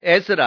Ezra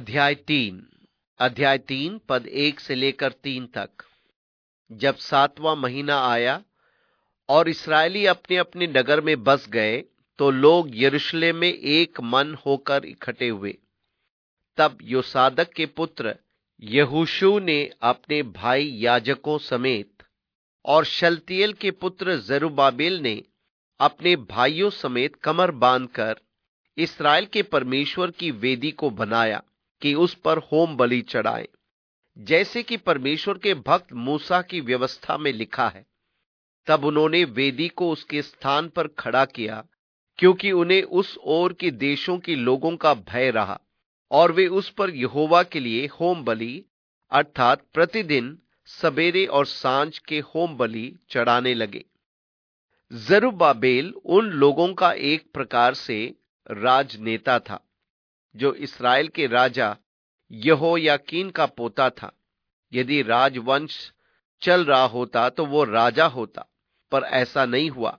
अध्याय 3 पद 1 से लेकर 3 तक। जब 7वां महीना आया और इस्राएली अपने अपने नगर में बस गए, तो लोग यरूशलेम में एक मन होकर इकट्ठे हुए। तब योसादक के पुत्र यहोशू ने अपने भाई याजकों समेत और शलतियेल के पुत्र जरुब्बाबेल ने अपने भाइयों समेत कमर बांधकर इस्राएल के परमेश्वर की वेदी को बनाया कि उस पर होम बलि चढ़ाएं, जैसे कि परमेश्वर के भक्त मूसा की व्यवस्था में लिखा है। तब उन्होंने वेदी को उसके स्थान पर खड़ा किया, क्योंकि उन्हें उस ओर के देशों के लोगों का भय रहा, और वे उस पर यहोवा के लिए होम बलि अर्थात प्रतिदिन सवेरे और सांझ के होम बलि चढ़ाने लगे। जरुब्बाबेल उन लोगों का एक प्रकार से राजनेता था, जो इस्राएल के राजा यहोयाकीन का पोता था। यदि राजवंश चल रहा होता तो वो राजा होता, पर ऐसा नहीं हुआ।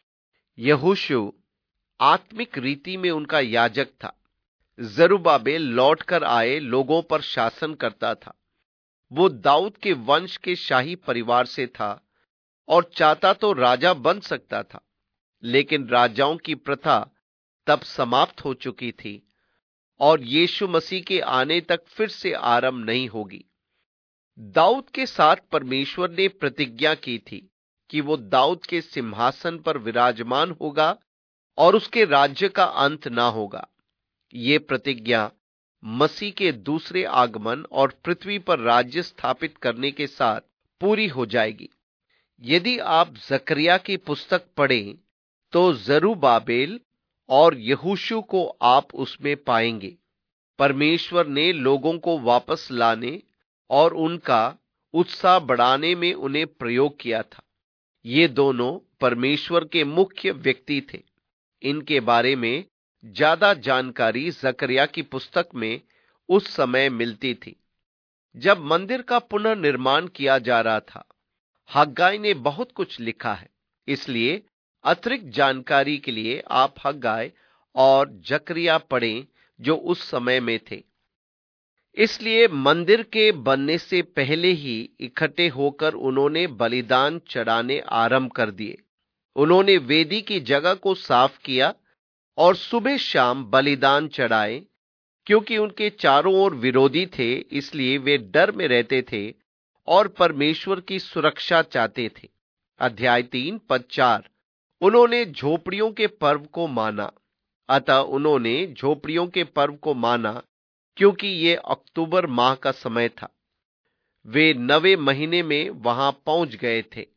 यहोशू आत्मिक रीति में उनका याजक था। जरुब्बाबेल लौटकर आए लोगों पर शासन करता था। वो दाऊद के वंश के शाही परिवार से था और चाहता तो राजा बन सकता था, लेकिन राजाओं की प्रथा तब समाप्त हो चुकी थी और यीशु मसीह के आने तक फिर से आरंभ नहीं होगी। दाऊद के साथ परमेश्वर ने प्रतिज्ञा की थी कि वो दाऊद के सिंहासन पर विराजमान होगा और उसके राज्य का अंत ना होगा। ये प्रतिज्ञा मसीह के दूसरे आगमन और पृथ्वी पर राज्य स्थापित करने के साथ पूरी हो जाएगी। यदि आप जकरिया की पुस्तक पढ़ें तो जरुब्बाबेल और यहोशू को आप उसमें पाएंगे। परमेश्वर ने लोगों को वापस लाने और उनका उत्साह बढ़ाने में उन्हें प्रयोग किया था। ये दोनों परमेश्वर के मुख्य व्यक्ति थे। इनके बारे में ज्यादा जानकारी जकरिया की पुस्तक में उस समय मिलती थी, जब मंदिर का पुनर्निर्माण किया जा रहा था। हग्गाई ने बहुत कुछ लिखा है, इसलिए अतिरिक्त जानकारी के लिए आप हग्गाई और जकरिया पढ़ें जो उस समय में थे। इसलिए मंदिर के बनने से पहले ही इकट्ठे होकर उन्होंने बलिदान चढ़ाने आरंभ कर दिए। उन्होंने वेदी की जगह को साफ किया और सुबह शाम बलिदान चढ़ाए। क्योंकि उनके चारों ओर विरोधी थे, इसलिए वे डर में रहते थे और परमेश्वर की सुरक्षा चाहते थे। अध्याय 3 पद 4। उन्होंने झोपड़ियों के पर्व को माना। अतः उन्होंने झोपड़ियों के पर्व को माना क्योंकि ये अक्टूबर माह का समय था। वे 9वें महीने में वहां पहुंच गए थे।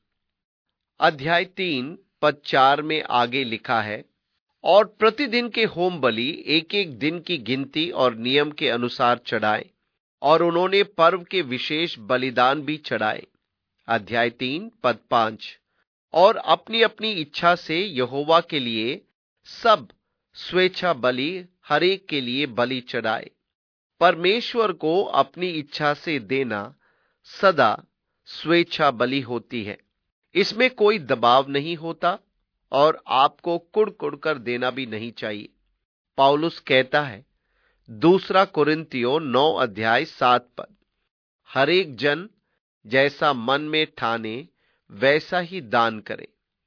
अध्याय 3 पद 4 में आगे लिखा है, और प्रतिदिन के होम बलि एक एक दिन की गिनती और नियम के अनुसार चढ़ाए, और उन्होंने पर्व के विशेष बलिदान भी चढ़ाए। अध्याय 3 पद 5। और अपनी अपनी इच्छा से यहोवा के लिए सब स्वेच्छा बलि हर एक के लिए बलि चढ़ाए। परमेश्वर को अपनी इच्छा से देना सदा स्वेच्छा बलि होती है। इसमें कोई दबाव नहीं होता और आपको कुड़ कर देना भी नहीं चाहिए। पौलुस कहता है, 2 कुरिन्थियों 9 अध्याय 7 पद, हर एक जन जैसा मन में ठाने वैसा ही दान करे।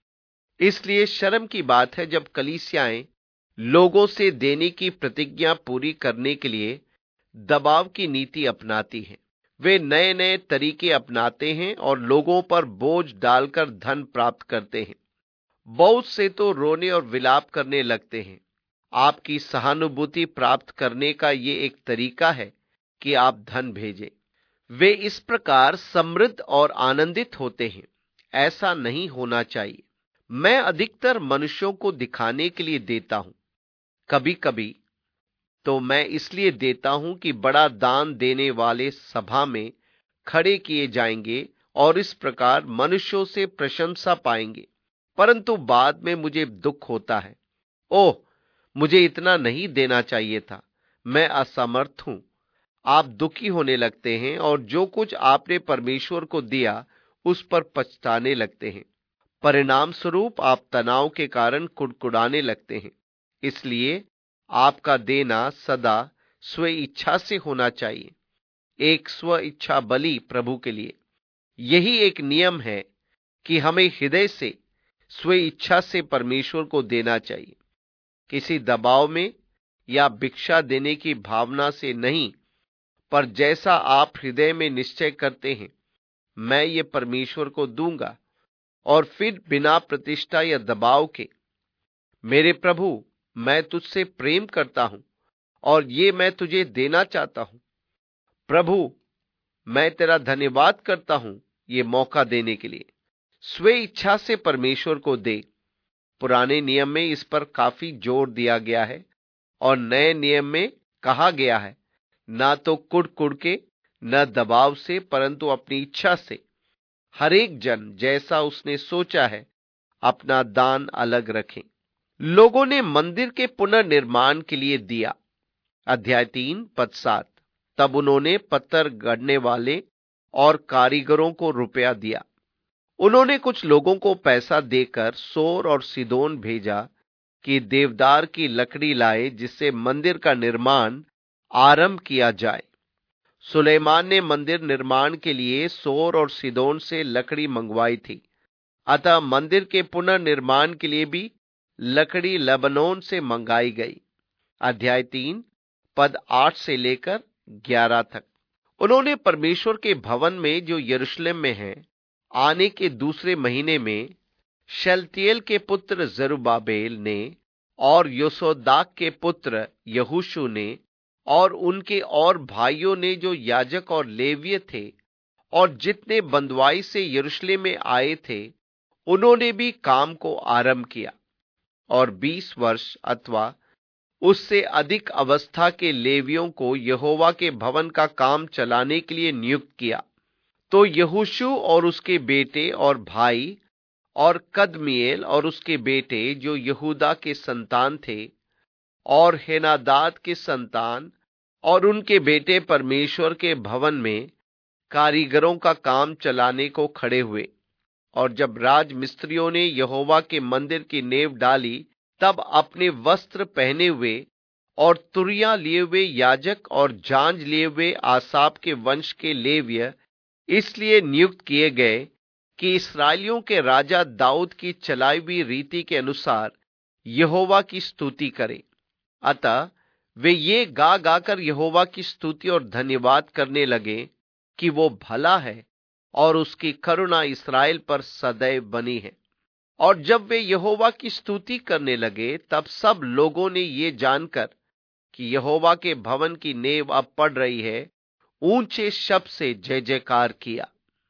इसलिए शर्म की बात है जब कलीसियाएं लोगों से देने की प्रतिज्ञा पूरी करने के लिए दबाव की नीति अपनाती हैं। वे नए नए तरीके अपनाते हैं और लोगों पर बोझ डालकर धन प्राप्त करते हैं। बहुत से तो रोने और विलाप करने लगते हैं। आपकी सहानुभूति प्राप्त करने का ये एक तरीका है कि आप धन भेजें। वे इस प्रकार समृद्ध और आनंदित होते हैं। ऐसा नहीं होना चाहिए। मैं अधिकतर मनुष्यों को दिखाने के लिए देता हूं। कभी कभी तो मैं इसलिए देता हूं कि बड़ा दान देने वाले सभा में खड़े किए जाएंगे और इस प्रकार मनुष्यों से प्रशंसा पाएंगे। परंतु बाद में मुझे दुख होता है, ओह, मुझे इतना नहीं देना चाहिए था, मैं असमर्थ हूं। आप दुखी होने लगते हैं और जो कुछ आपने परमेश्वर को दिया उस पर पछताने लगते हैं। परिणाम स्वरूप आप तनाव के कारण कुड़कुड़ाने लगते हैं। इसलिए आपका देना सदा स्व इच्छा से होना चाहिए, एक स्व इच्छा बलि प्रभु के लिए। यही एक नियम है कि हमें हृदय से स्व इच्छा से परमेश्वर को देना चाहिए, किसी दबाव में या भिक्षा देने की भावना से नहीं, पर जैसा आप हृदय में निश्चय करते हैं मैं ये परमेश्वर को दूंगा, और फिर बिना प्रतिष्ठा या दबाव के, मेरे प्रभु मैं तुझसे प्रेम करता हूं और ये मैं तुझे देना चाहता हूं। प्रभु मैं तेरा धन्यवाद करता हूं ये मौका देने के लिए। स्व इच्छा से परमेश्वर को दे। पुराने नियम में इस पर काफी जोर दिया गया है और नए नियम में कहा गया है, ना तो कुड़ के, न दबाव से, परंतु अपनी इच्छा से हर एक जन जैसा उसने सोचा है अपना दान अलग रखें। लोगों ने मंदिर के पुनर्निर्माण के लिए दिया। अध्याय 3 पद 7। तब उन्होंने पत्थर गढ़ने वाले और कारीगरों को रुपया दिया। उन्होंने कुछ लोगों को पैसा देकर सोर और सीदोन भेजा कि देवदार की लकड़ी लाए जिससे मंदिर का निर्माण आरंभ किया जाए। सुलेमान ने मंदिर निर्माण के लिए सोर और सीदोन से लकड़ी मंगवाई थी, अतः मंदिर के पुनर्निर्माण के लिए भी लकड़ी लेबनोन से मंगाई गई। अध्याय 3 पद 8 से लेकर 11 तक। उन्होंने परमेश्वर के भवन में जो यरूशलेम में है आने के दूसरे महीने में शलतियेल के पुत्र जरुब्बाबेल ने और योसोदाक के पुत्र यहोशू ने और उनके और भाइयों ने जो याजक और लेवीय थे और जितने बंधुआई से यरूशलेम में आए थे, उन्होंने भी काम को आरंभ किया और 20 वर्ष अथवा उससे अधिक अवस्था के लेवियों को यहोवा के भवन का काम चलाने के लिए नियुक्त किया। तो यहोशू और उसके बेटे और भाई और कदमिएल और उसके बेटे जो यहूदा के संतान थे और हेनादाद के संतान और उनके बेटे परमेश्वर के भवन में कारीगरों का काम चलाने को खड़े हुए। और जब राज मिस्त्रियों ने यहोवा के मंदिर की नींव डाली, तब अपने वस्त्र पहने हुए और तुरियां लिए हुए याजक और झांझ लिए हुए आसाप के वंश के लेवीय इसलिए नियुक्त किए गए कि इस्राएलियों के राजा दाऊद की चलाई हुई रीति के अनुसार यहोवा की स्तुति करें। अतः वे ये गा गाकर यहोवा की स्तुति और धन्यवाद करने लगे कि वो भला है और उसकी करुणा इस्राएल पर सदैव बनी है। और जब वे यहोवा की स्तुति करने लगे, तब सब लोगों ने ये जानकर कि यहोवा के भवन की नींव अब पड़ रही है, ऊंचे शब्द से जय जयकार किया।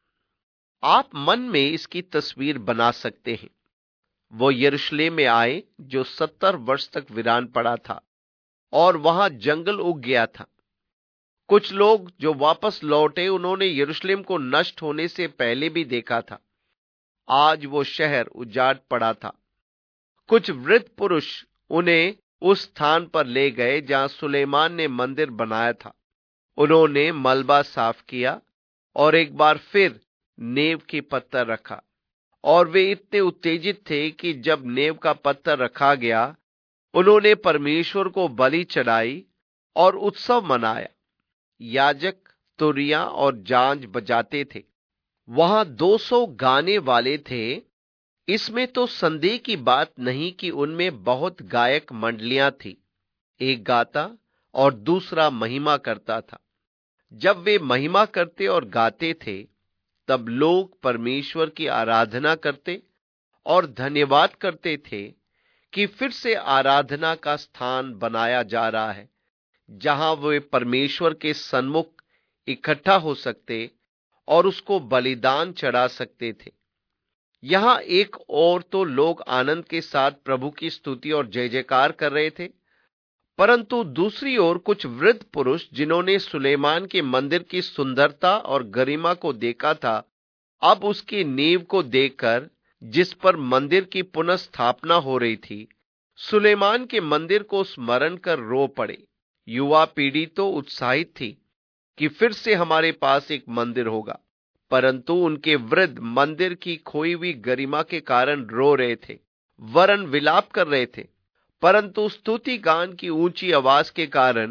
आप मन में इसकी तस्वीर बना सकते हैं। वो यरूशलेम में आए जो 70 वर्ष तक वीरान पड़ा था और वहां जंगल उग गया था। कुछ लोग जो वापस लौटे, उन्होंने यरूशलेम को नष्ट होने से पहले भी देखा था। आज वो शहर उजाड़ पड़ा था। कुछ वृद्ध पुरुष उन्हें उस स्थान पर ले गए जहां सुलेमान ने मंदिर बनाया था। उन्होंने मलबा साफ किया और एक बार फिर नींव की पत्थर रखा, और वे इतने उत्तेजित थे कि जब नींव का पत्थर रखा गया, उन्होंने परमेश्वर को बलि चढ़ाई और उत्सव मनाया। याजक तुरियां और झांझ बजाते थे। वहां 200 गाने वाले थे। इसमें तो संदेह की बात नहीं कि उनमें बहुत गायक मंडलियां थी। एक गाता और दूसरा महिमा करता था। जब वे महिमा करते और गाते थे, तब लोग परमेश्वर की आराधना करते और धन्यवाद करते थे कि फिर से आराधना का स्थान बनाया जा रहा है, जहां वे परमेश्वर के सन्मुख इकट्ठा हो सकते और उसको बलिदान चढ़ा सकते थे। यहां एक और तो लोग आनंद के साथ प्रभु की स्तुति और जय जयकार कर रहे थे, परंतु दूसरी ओर कुछ वृद्ध पुरुष जिन्होंने सुलेमान के मंदिर की सुंदरता और गरिमा को देखा था, अब उसकी नींव को देखकर, जिस पर मंदिर की पुनः स्थापना हो रही थी, सुलेमान के मंदिर को स्मरण कर रो पड़े। युवा पीढ़ी तो उत्साहित थी कि फिर से हमारे पास एक मंदिर होगा, परंतु उनके वृद्ध मंदिर की खोई हुई गरिमा के कारण रो रहे थे, वरन विलाप कर रहे थे। परंतु स्तुति गान की ऊंची आवाज के कारण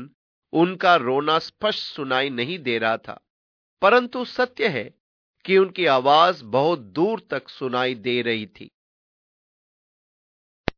उनका रोना स्पष्ट सुनाई नहीं दे रहा था, परंतु सत्य है कि उनकी आवाज बहुत दूर तक सुनाई दे रही थी।